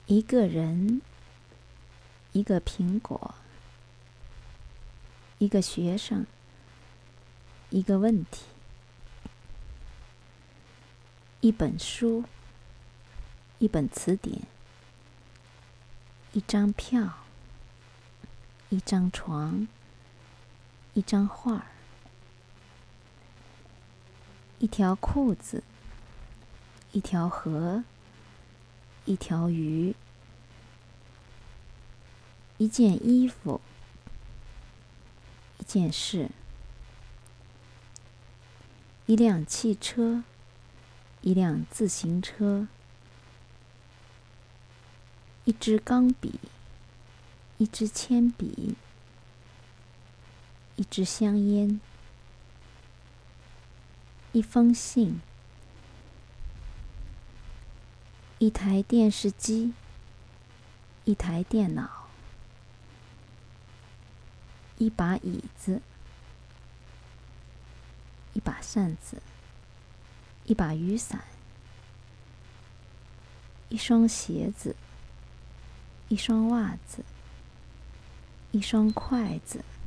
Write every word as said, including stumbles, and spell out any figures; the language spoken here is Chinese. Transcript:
一个人，一个苹果，一个学生，一个问题，一本书，一本词典，一张票，一张床，一张画，一条裤子，一条河，一条鱼，一件衣服，一件事，一辆汽车，一辆自行车，一支钢笔，一支铅笔，一支香烟，一封信，一台电视机，一台电脑，一把椅子，一把扇子，一把雨伞，一双鞋子，一双袜子，一双筷子，